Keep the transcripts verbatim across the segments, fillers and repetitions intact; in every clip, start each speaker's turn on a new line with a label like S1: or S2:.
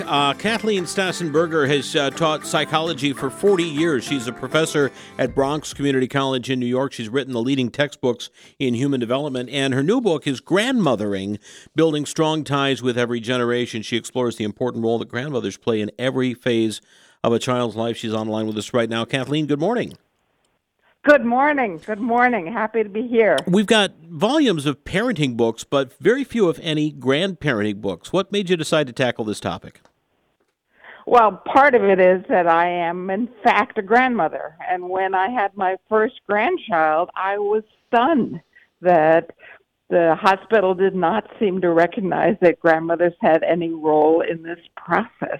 S1: Uh, Kathleen Stassenberger has uh, taught psychology for forty years. She's a professor at Bronx Community College in New York. She's written the leading textbooks in human development, and her new book is Grandmothering, Building Strong Ties with Every Generation. She explores the important role that grandmothers play in every phase of a child's life. She's online with us right now. Kathleen, good morning.
S2: Good morning. Good morning. Happy to be here.
S1: We've got volumes of parenting books, but very few, if any, grandparenting books. What made you decide to tackle this topic?
S2: Well, part of it is that I am, in fact, a grandmother. And when I had my first grandchild, I was stunned that the hospital did not seem to recognize that grandmothers had any role in this process.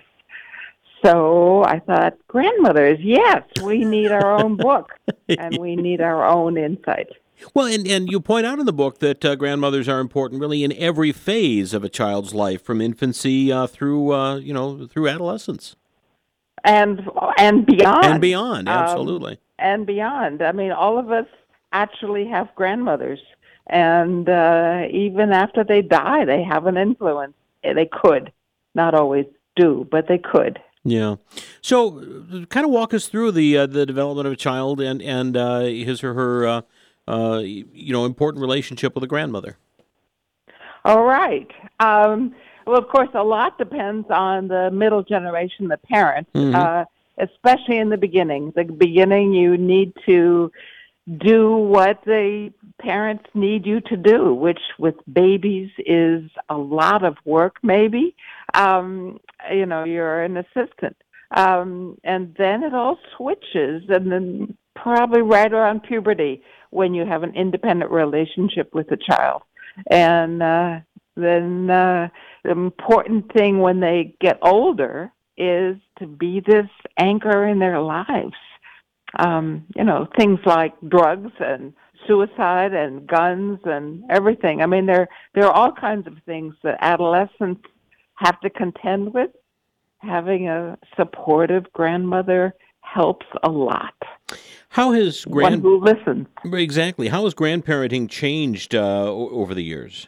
S2: So I thought, grandmothers, yes, we need our own book, and we need our own insight.
S1: Well, and, and you point out in the book that uh, grandmothers are important really in every phase of a child's life, from infancy uh, through, uh, you know, through adolescence.
S2: And and beyond.
S1: And beyond, absolutely.
S2: Um, and beyond. I mean, all of us actually have grandmothers, and uh, even after they die, they have an influence. They could, not always do, but they could.
S1: Yeah. So, uh, kind of walk us through the uh, the development of a child and and uh, his or her uh, uh, you know important relationship with a grandmother.
S2: All right. Um, well, of course, a lot depends on the middle generation, the parents, mm-hmm. uh, especially in the beginning. The beginning, you need to do what the parents need you to do, which with babies is a lot of work, maybe. Um, you know, you're an assistant. Um, and then it all switches, and then probably right around puberty when you have an independent relationship with the child. And uh, then uh, the important thing when they get older is to be this anchor in their lives. Um, you know, things like drugs and suicide and guns and everything. I mean, there there are all kinds of things that adolescents have to contend with. Having a supportive grandmother helps a lot.
S1: How has grand
S2: one who listens.
S1: Exactly. How has grandparenting changed uh, over the years?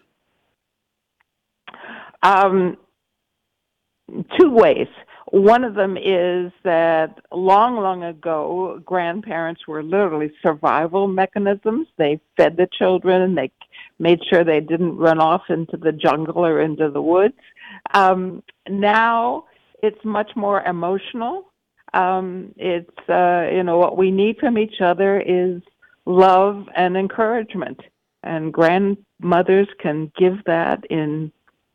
S2: Um, two ways. One of them is that long, long ago, grandparents were literally survival mechanisms. They fed the children. They made sure they didn't run off into the jungle or into the woods. Um, now it's much more emotional. Um, it's, uh, you know, what we need from each other is love and encouragement. And grandmothers can give that in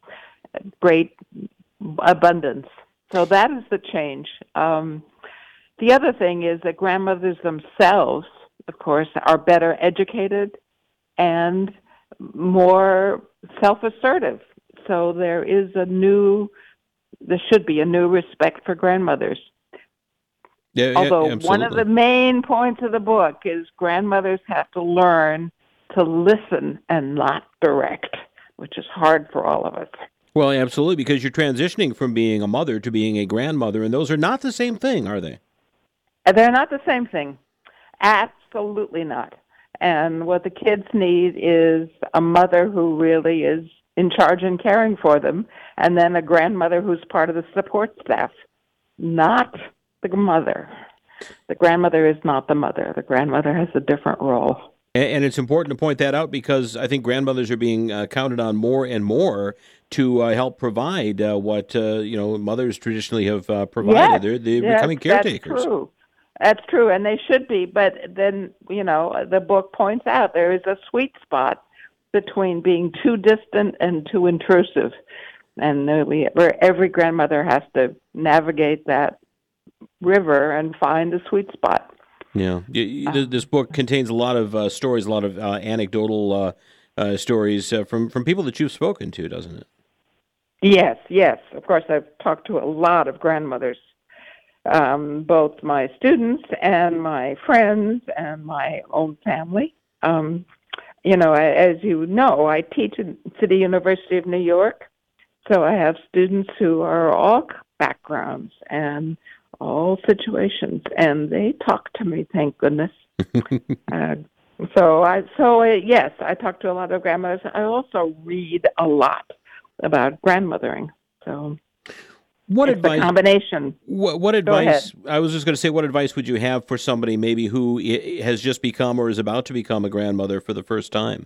S2: great abundance. So that is the change. Um, the other thing is that grandmothers themselves, of course, are better educated and more self-assertive. So there is a new, there should be a new respect for grandmothers.
S1: Yeah,
S2: Although
S1: absolutely.
S2: One of the main points of the book is grandmothers have to learn to listen and not direct, which is hard for all of us.
S1: Well, absolutely, because you're transitioning from being a mother to being a grandmother, and those are not the same thing, are they?
S2: They're not the same thing. Absolutely not. And what the kids need is a mother who really is in charge and caring for them, and then a grandmother who's part of the support staff, not the mother. The grandmother is not the mother. The grandmother has a different role.
S1: And it's important to point that out because I think grandmothers are being uh, counted on more and more to uh, help provide uh, what uh, you know mothers traditionally have uh, provided.
S2: Yes,
S1: they're they're
S2: yes,
S1: becoming caretakers.
S2: That's true. That's true, and they should be. But then you know the book points out there is a sweet spot between being too distant and too intrusive, and uh, we, where every grandmother has to navigate that river and find a sweet spot.
S1: Yeah, this book contains a lot of uh, stories, a lot of uh, anecdotal uh, uh, stories uh, from, from people that you've spoken to, doesn't it?
S2: Yes, yes. Of course, I've talked to a lot of grandmothers, um, both my students and my friends and my own family. Um, you know, I, as you know, I teach at City University of New York, so I have students who are all backgrounds and all situations, and they talk to me, thank goodness. uh, so I, so uh, yes, I talk to a lot of grandmothers. I also read a lot about grandmothering. So
S1: What
S2: it's
S1: advice?
S2: a combination.
S1: What, what advice? I was just going to say, what advice would you have for somebody maybe who i- has just become or is about to become a grandmother for the first time?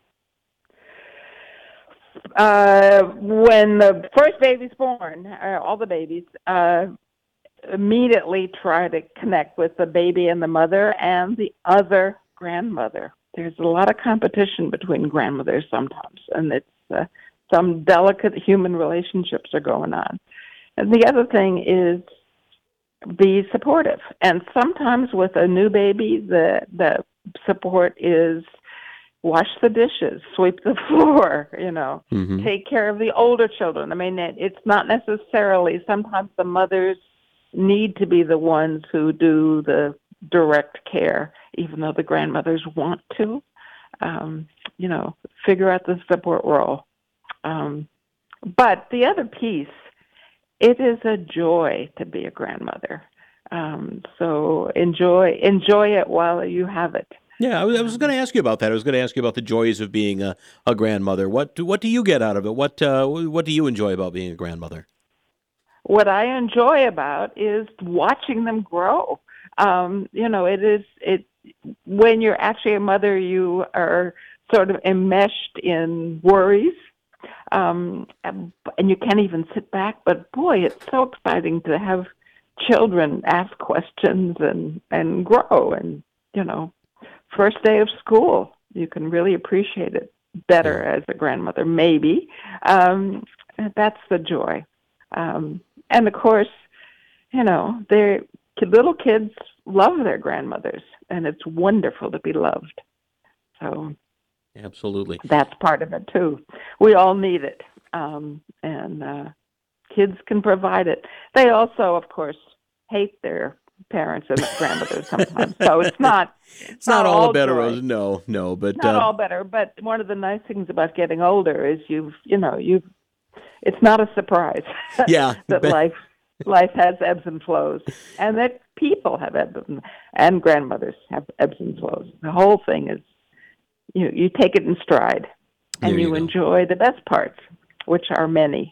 S2: Uh, when the first baby's born, uh, all the babies, uh, immediately try to connect with the baby and the mother and the other grandmother. There's a lot of competition between grandmothers sometimes, and it's uh, some delicate human relationships are going on. And the other thing is be supportive. And sometimes with a new baby, the the support is wash the dishes, sweep the floor, you know,
S1: Mm-hmm.
S2: take care of the older children. I mean, it, it's not necessarily, sometimes the mothers need to be the ones who do the direct care, even though the grandmothers want to, um, you know, figure out the support role. Um, but the other piece, it is a joy to be a grandmother. Um, so enjoy enjoy it while you have it.
S1: Yeah, I was, I was going to ask you about that. I was going to ask you about the joys of being a, a grandmother. What do, what do you get out of it? What uh, what do you enjoy about being a grandmother?
S2: What I enjoy about is watching them grow. Um, you know, it is it when you're actually a mother, you are sort of enmeshed in worries, um, and you can't even sit back. But boy, it's so exciting to have children ask questions and and grow. And you know, first day of school, you can really appreciate it better as a grandmother. Maybe um, that's the joy. Um, and of course, you know, they're little kids love their grandmothers, and it's wonderful to be loved. So,
S1: absolutely,
S2: that's part of it too. We all need it, um, and uh, kids can provide it. They also, of course, hate their parents and grandmothers sometimes. So it's not
S1: it's, it's not, not all, all a bed of roses. No, no, but
S2: not
S1: uh,
S2: all better. But one of the nice things about getting older is you've, you know, you've. It's not a surprise.
S1: Yeah,
S2: that life life has ebbs and flows, and that people have ebbs and, and grandmothers have ebbs and flows. The whole thing is you you take it in stride, and
S1: there you,
S2: you enjoy the best parts, which are many.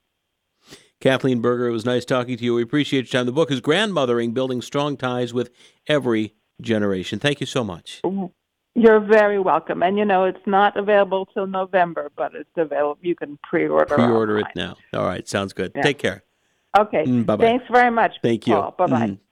S1: Kathleen Berger, it was nice talking to you. We appreciate your time. The book is Grandmothering, Building Strong Ties with Every Generation. Thank you so much.
S2: You're very welcome. And, you know, it's not available till November, but it's available. You can pre-order
S1: Pre-order
S2: online.
S1: it now. All right. Sounds good.
S2: Yeah.
S1: Take care.
S2: Okay.
S1: Mm, bye-bye.
S2: Thanks very much,
S1: Thank you.
S2: Paul. Bye-bye.
S1: Mm.